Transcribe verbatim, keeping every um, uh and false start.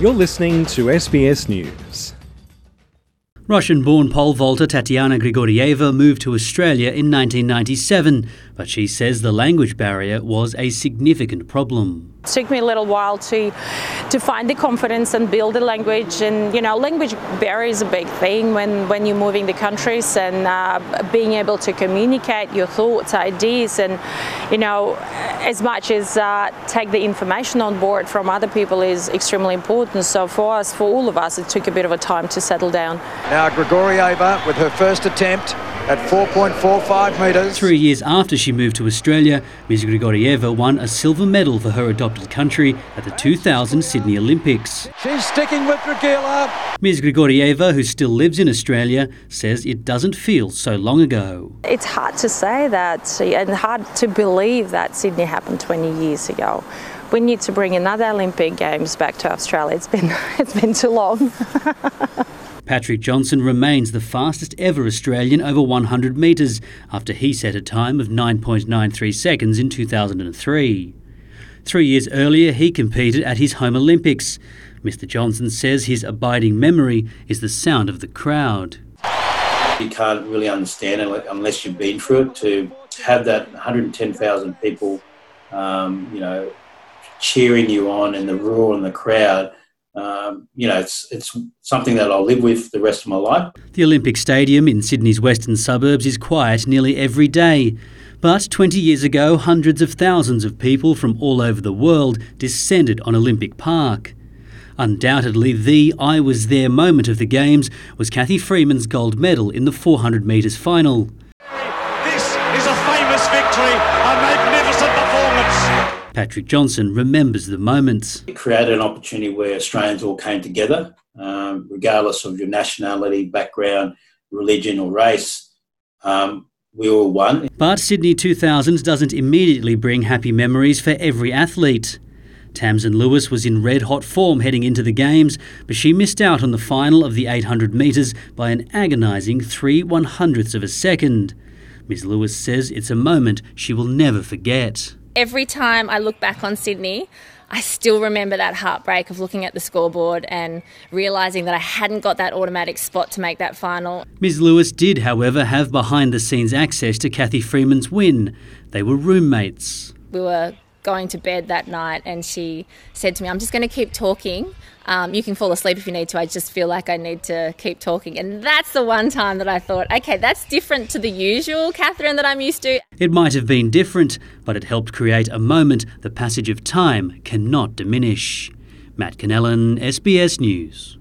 You're listening to S B S News. Russian-born pole vaulter Tatiana Grigorieva moved to Australia in nineteen ninety-seven, but she says the language barrier was a significant problem. It took me a little while to to find the confidence and build the language, and you know, language barrier is a big thing when, when you're moving the countries, and uh, being able to communicate your thoughts, ideas, and you know, as much as uh, take the information on board from other people is extremely important. So for us, for all of us, it took a bit of a time to settle down. Now Grigorieva with her first attempt at four point four five metres. Three years after she moved to Australia, Miz Grigorieva won a silver medal for her adopted country at the two thousand Sydney Olympics. She's sticking with Dragila. Miz Grigorieva, who still lives in Australia, says it doesn't feel so long ago. It's hard to say that, and hard to believe that Sydney happened twenty years ago. We need to bring another Olympic Games back to Australia. It's been, it's been too long. Patrick Johnson remains the fastest ever Australian over one hundred metres after he set a time of nine point nine three seconds in two thousand three. Three years earlier, he competed at his home Olympics. Mister Johnson says his abiding memory is the sound of the crowd. You can't really understand it unless you've been through it. To have that one hundred ten thousand people, um, you know, cheering you on, and the roar and the crowd. Um, you know, it's it's something that I'll live with the rest of my life. The Olympic Stadium in Sydney's western suburbs is quiet nearly every day. But twenty years ago, hundreds of thousands of people from all over the world descended on Olympic Park. Undoubtedly, the I was there moment of the Games was Cathy Freeman's gold medal in the four hundred metres final. This is a famous victory, a magnificent performance. Patrick Johnson remembers the moment. It created an opportunity where Australians all came together, um, regardless of your nationality, background, religion or race. Um, we all won. But Sydney two thousand doesn't immediately bring happy memories for every athlete. Tamsin Lewis was in red-hot form heading into the Games, but she missed out on the final of the eight hundred metres by an agonising three one-hundredths of a second. Miz Lewis says it's a moment she will never forget. Every time I look back on Sydney, I still remember that heartbreak of looking at the scoreboard and realising that I hadn't got that automatic spot to make that final. Miz Lewis did, however, have behind-the-scenes access to Cathy Freeman's win. They were roommates. We were going to bed that night and she said to me, I'm just going to keep talking. Um, you can fall asleep if you need to. I just feel like I need to keep talking. And that's the one time that I thought, okay, that's different to the usual Catherine that I'm used to. It might have been different, but it helped create a moment the passage of time cannot diminish. Matt Cannellan, S B S News.